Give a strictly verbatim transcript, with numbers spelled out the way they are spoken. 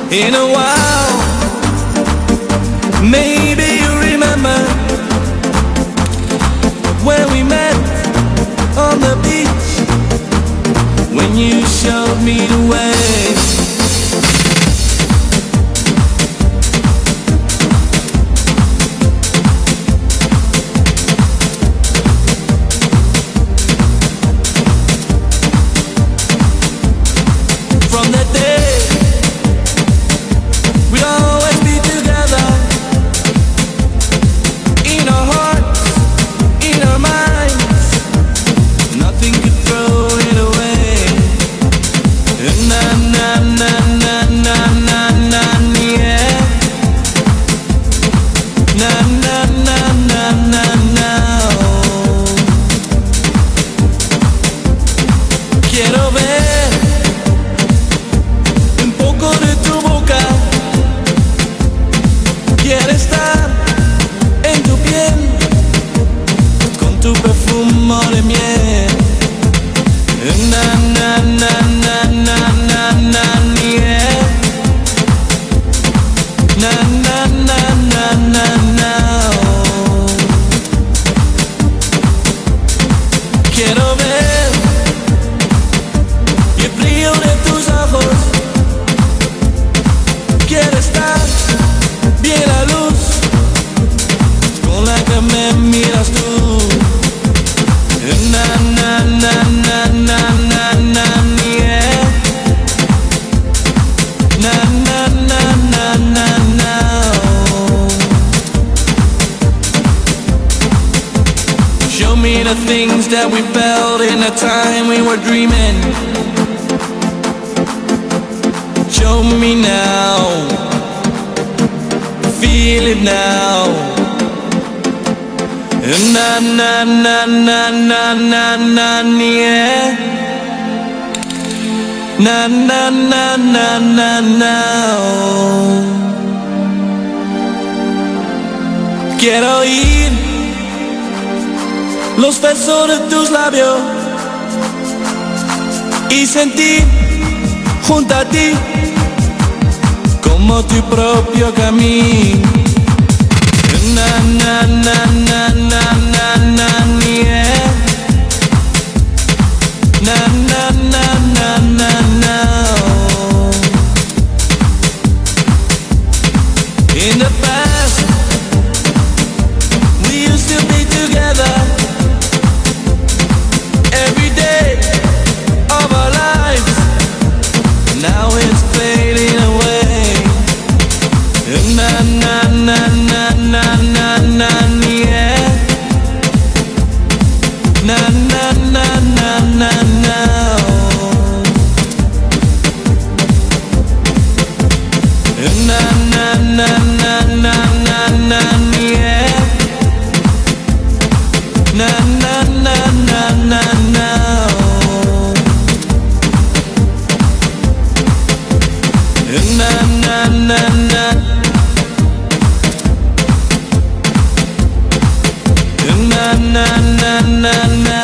in a while. Maybe you remember when we met on the beach, when you showed me the way. That we felt in the time we were dreaming. Show me now, feel it now. Na na na na na na na yeah. Na na na na na na. Quiero ir los besos de tus labios y sentir junto a ti como tu propio camino. Na na na na na na na yeah. Na na na na na na. In the past we used to be together every day of our lives. Now it's fading away. Na na na na na na na yeah. Na na na na na na. Na na na na na na na yeah. Na na na na na na. Na na na na. Na na na na na.